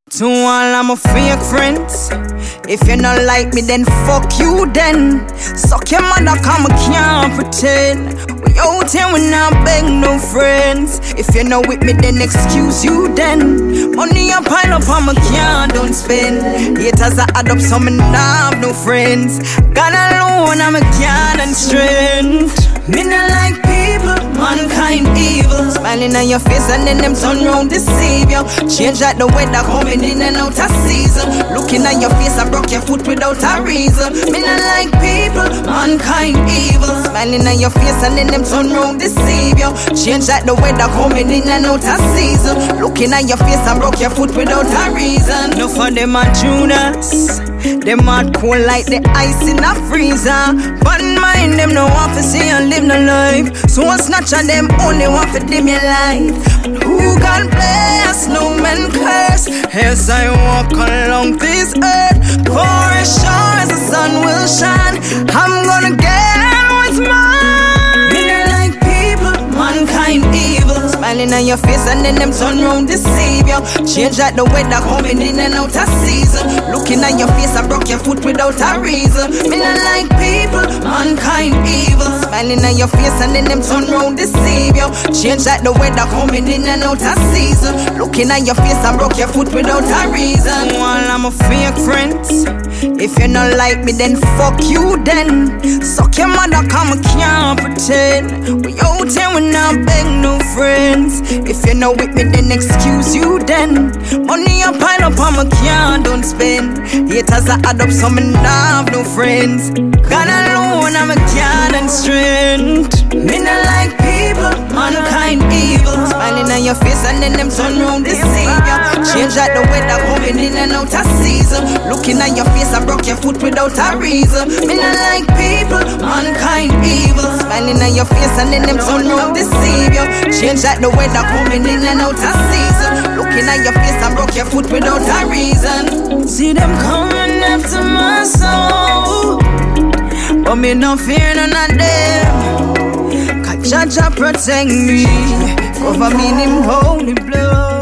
To all of my fake friends, if you not like me, then fuck you then. Suck your mother, come I can't pretend. We out here, we not beg no friends. If you're not with me, then excuse you then. Money I pile up on my can't don't spend. Haters I add up, some and I have no friends. God alone, I'm a can and strength. Me not like people, mankind evil. Smiling on your face and then them turn round deceive you. Change like the weather coming in and out of season. Looking at your face, I broke your foot without a reason. Me not like people, mankind evil. Smiling on your face and then them turn round deceive you. Change like the weather coming in and out of season. Looking at your face, I broke your foot without a reason. No for them are Judas. Them are cool like the ice in a freezer. But mind them no want to see you live no life. So I snatch on them only want to dim your life. Who can bless, no man curse. As I walk along this earth, for as sure as the sun will shine, I'm gonna get what's mine. Me not like people, mankind evil. Smiling on your face and then them turn round deceive you. Change like the weather coming in and out of season. Looking at your face, I broke your foot without a reason. Me not like people, mankind evil. Smiling on your face and then them turn round deceive you. Change like the weather coming in and out of season. Looking at your face, I broke your foot without a reason. While I'm a fake friends, if you not like me, then fuck you then. Suck your mother, come I can't pretend. We out here, we not beg no friends. If you're not with me, then excuse you then. Money I pile up on my can't don't spend. Haters I add up, some and I have no friends. God alone, I'm a can and strength. Me not like people, mankind evil. Smiling on your face and then them turn round deceive you. Change like the weather coming in and out of season. Looking at your face, I broke your foot without a reason. Me not like people, mankind evil. Smiling on your face and then them turn round deceive you. Change like the weather coming in and out of season. Looking at your face, I broke your foot without a reason. See them coming after my soul, but me no fear none of them. Cause Jah protect me, cover me in Him holy blood.